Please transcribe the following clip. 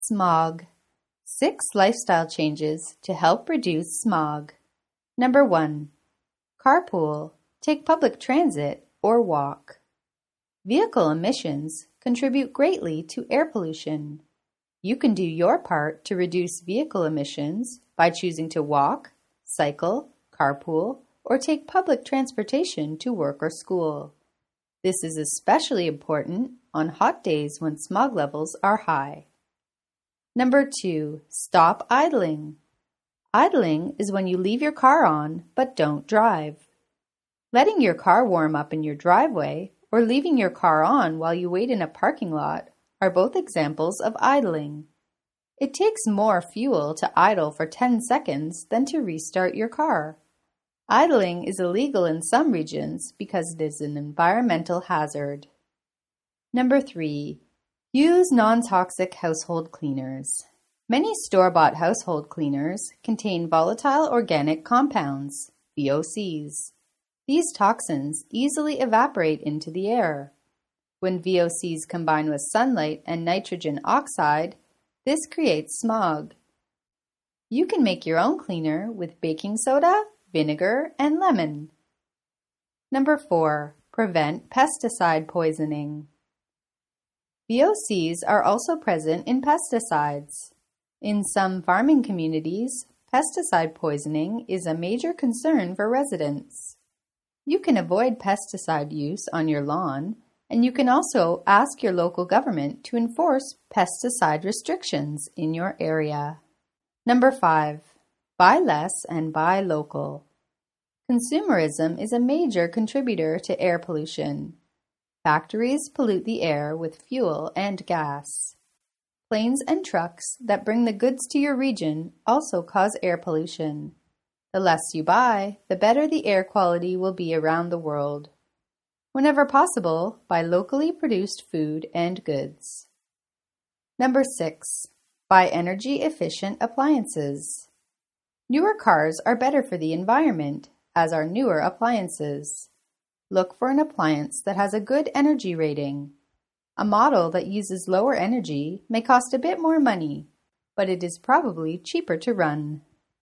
Smog. 6 lifestyle changes to help reduce smog. Number 1. Carpool. Take public transit or walk. Vehicle emissions contribute greatly to air pollution. You can do your part to reduce vehicle emissions by choosing to walk, cycle, carpool, or take public transportation to work or school. This is especially important on hot days when smog levels are high. Number 2. Stop idling. Idling is when you leave your car on but don't drive. Letting your car warm up in your driveway or leaving your car on while you wait in a parking lot are both examples of idling. It takes more fuel to idle for 10 seconds than to restart your car. Idling is illegal in some regions because it is an environmental hazard. Number 3. Use non-toxic household cleaners. Many store-bought household cleaners contain volatile organic compounds, VOCs. These toxins easily evaporate into the air. When VOCs combine with sunlight and nitrogen oxide, this creates smog. You can make your own cleaner with baking soda, vinegar, and lemon. Number 4. Prevent pesticide poisoning. VOCs are also present in pesticides. In some farming communities, pesticide poisoning is a major concern for residents. You can avoid pesticide use on your lawn, and you can also ask your local government to enforce pesticide restrictions in your area. Number 5. Buy less and buy local. Consumerism is a major contributor to air pollution. Factories pollute the air with fuel and gas. Planes and trucks that bring the goods to your region also cause air pollution. The less you buy, the better the air quality will be around the world. Whenever possible, buy locally produced food and goods. Number 6. Buy energy-efficient appliances. Newer cars are better for the environment, as are newer appliances. Look for an appliance that has a good energy rating. A model that uses lower energy may cost a bit more money, but it is probably cheaper to run.